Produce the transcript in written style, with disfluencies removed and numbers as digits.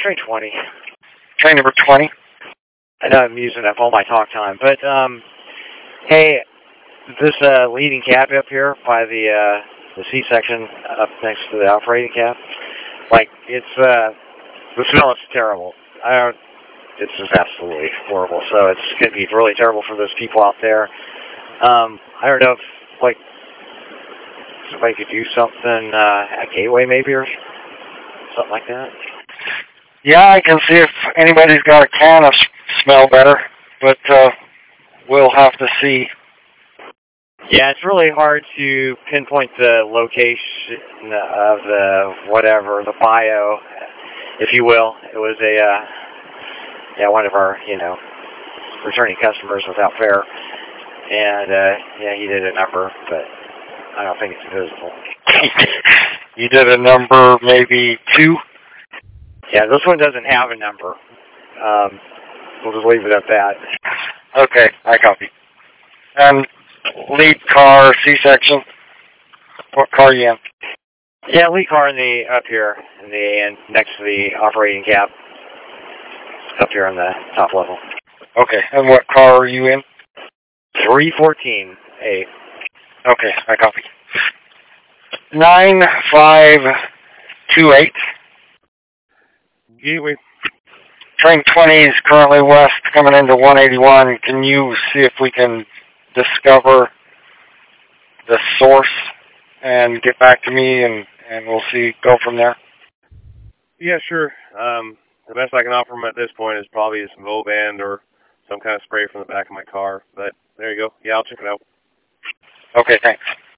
train 20. Train number 20. I know I'm using up all my talk time, but, hey, this, leading cab up here by the C-section up next to the operating cab, like, it's, the smell is terrible. It's just absolutely horrible, so it's going to be really terrible for those people out there. I don't know if, like, somebody could do something, at Gateway maybe, or something like that. Yeah, I can see if anybody's got a can of smell better, but we'll have to see. Yeah, it's really hard to pinpoint the location of the whatever, the bio, if you will. It was one of our, returning customers without fare. And, he did a number, but I don't think it's visible. You did a number, maybe 2? Yeah, this one doesn't have a number. We'll just leave it at that. Okay, I copy. And lead car, C-section. What car are you in? Yeah, lead car up here, and next to the operating cab. Up here on the top level. Okay, and what car are you in? 314A. Okay, I copy. 9528. Gateway. Train 20 is currently west, coming into 181. Can you see if we can discover the source and get back to me, and we'll go from there? Yeah, sure. The best I can offer them at this point is probably some Voband or some kind of spray from the back of my car. But there you go. Yeah, I'll check it out. Okay, thanks.